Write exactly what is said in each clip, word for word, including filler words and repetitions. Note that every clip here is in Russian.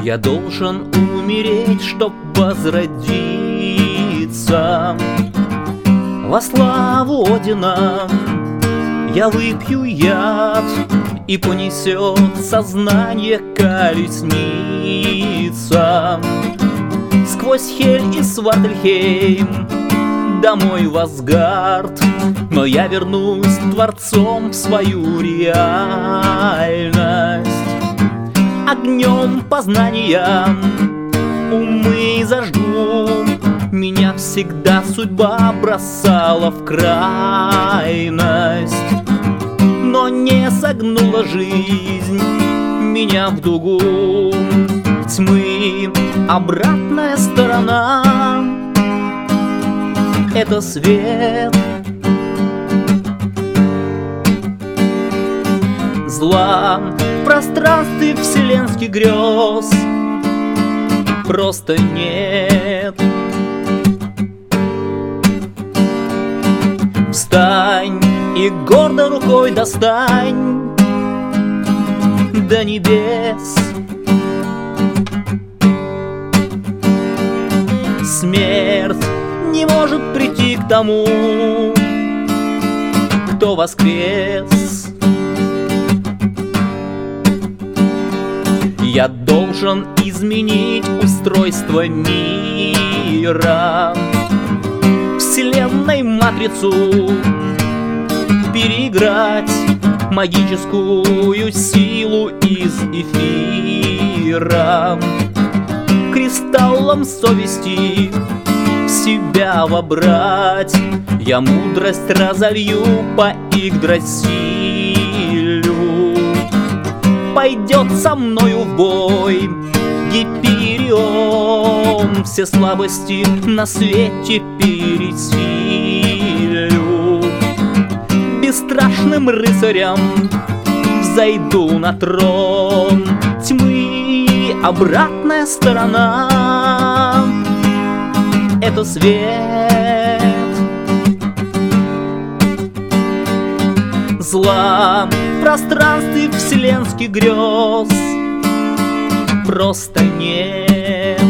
Я должен умереть, чтоб возродиться. Во славу Одина я выпью яд, и понесет сознание колесница сквозь Хель и Свартельхейм домой в Асгард. Но я вернусь творцом в свою реальность. Огнем познания умы зажгу. Меня всегда судьба бросала в крайность, но не согнула жизнь меня в дугу тьмы. Обратная сторона — это свет. Зла в пространстве вселенских грез просто нет. Встань и гордо рукой достань до небес. Смерть не может прийти к тому, кто воскрес. Я должен изменить устройство мира, вселенной матрицу переиграть, магическую силу из эфира кристаллом совести в себя вобрать. Я мудрость разолью по Игдрасилю. Пойдет со мною в бой Гиперион, все слабости на свете пересилю. Бесстрашным рыцарем взойду на трон тьмы. Обратная сторона — это свет. Зла в пространстве вселенских грез просто нет.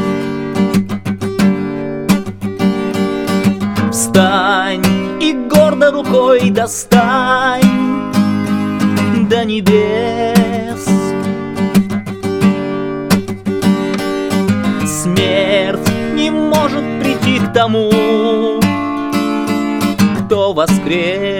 Встань и гордо рукой достань до небес. Смерть не может прийти к тому, кто воскрес.